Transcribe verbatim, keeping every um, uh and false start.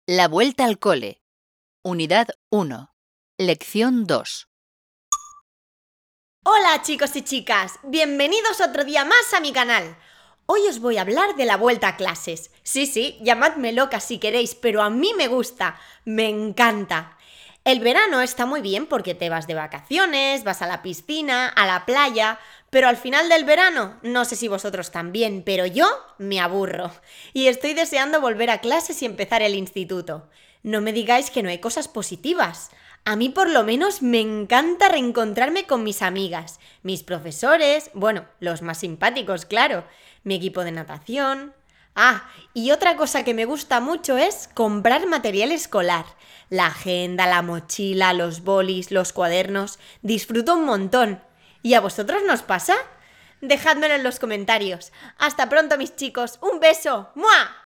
La vuelta al cole. Unidad uno. Lección dos. Hola chicos y chicas, bienvenidos otro día más a mi canal. Hoy os voy a hablar de la vuelta a clases. Sí, sí, llamadme loca si queréis, pero a mí me gusta, me encanta. El verano está muy bien porque te vas de vacaciones, vas a la piscina, a la playa, pero al final del verano, no sé si vosotros también, pero yo me aburro y estoy deseando volver a clases y empezar el instituto. No me digáis que no hay cosas positivas. A mí por lo menos me encanta reencontrarme con mis amigas, mis profesores, bueno, los más simpáticos, claro, mi equipo de natación. Ah, y otra cosa que me gusta mucho es comprar material escolar. La agenda, la mochila, los bolis, los cuadernos. Disfruto un montón. ¿Y a vosotros nos pasa? Dejádmelo en los comentarios. Hasta pronto, mis chicos. ¡Un beso! ¡Mua!